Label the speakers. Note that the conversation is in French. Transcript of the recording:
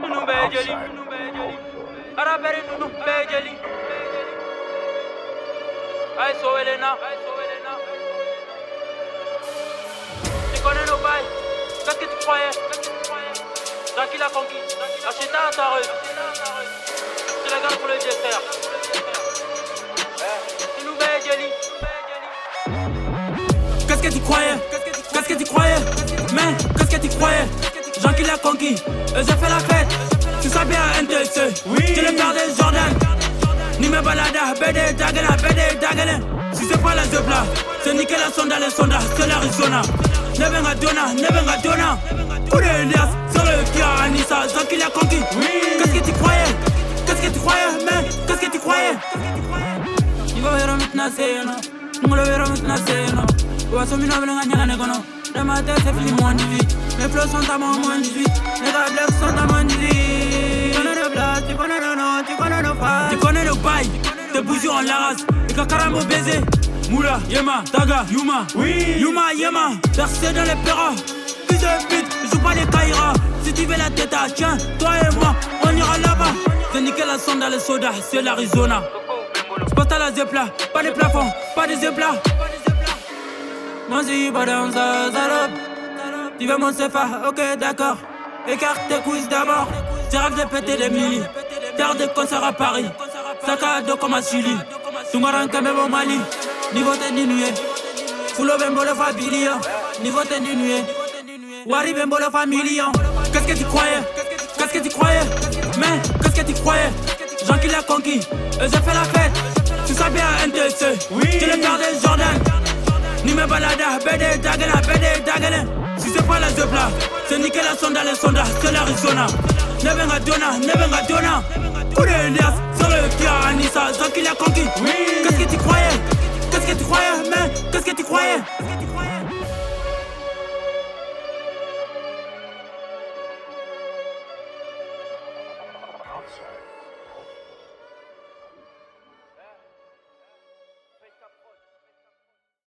Speaker 1: Bejeli, Araberi Nunu Bejeli. Aïe Soelena, tu connais nos bails, qu'est-ce que tu croyais? Jackie l'a conquis, Acheta à ta rue. C'est la garde pour le dessert. C'est nous Bejeli.
Speaker 2: Qu'est-ce que tu croyais? Qu'est-ce que tu croyais? Mais qu'est-ce que tu croyais? Jackie l'a conquis, j'ai fait la fête. Tu sais bien NTC, oui. Tu le père des Jordan. Ni me balada, BD Dagana. Si c'est pas la Zepla, c'est niquer la sonda, les sondas, c'est l'Arizona. Nevenga dona. Coup de Elias, sur le Kia Anissa, Jackie l'a conquis. Oui. Qu'est-ce que tu croyais? Qu'est-ce que tu croyais? Mais qu'est-ce que tu croyais? Nigo vero mitna seno, ngolo vero mitna seno. Wasomina vlenga nyanga negono. Dans ma tête c'est fini moins 18. Mes flows sont à moins 18. Les gars blacks sont à moins 18. Tu connais le blast, tu connais le nom, tu connais le pas. Tu connais le bail, tes bougies en la race. Et kakaramo baiser. Moula, Yema, Daga, Yuma. Oui. Yuma, Yema. Versé dans les perras. Fils de pute, joue pas les Kaira. Si tu veux la tête, tiens, toi et moi, on ira là-bas. J'ai niqué la sonde dans les sodas, c'est l'Arizona. Spot à la Zepla, pas de plafond, pas de Zepla. Moi si pas dans sa salope. Tu veux mon CFA, ok d'accord. Écarte tes couilles d'abord. J'ai rêve de péter des millis. Faire des concerts à Paris. Sac à dos comme à Chili. Tungaran Kamebo Mali. Niveau tendinué. Fulo Bembo le familia. Niveau tendinué. Wari Bembo le familia. Qu'est-ce que tu croyais? Qu'est-ce que tu croyais? Mais qu'est-ce que tu croyais? Jean qui l'a conquis. Et j'ai fait la fête. Tu sais bien NTC. Oui. Tu le père des Jordan. Ni me balada, BD Dagana. Si c'est pas la Zepla, c'est niquer la sonda, les sondas, c'est l'Arizona. Nevenga dona. Coup de Elias, sur le Kia Anissa, Jackie l'a conquis. Oui. Qu'est-ce que tu croyais? Qu'est-ce que tu croyais? Mais qu'est-ce que tu croyais?
Speaker 3: Outside.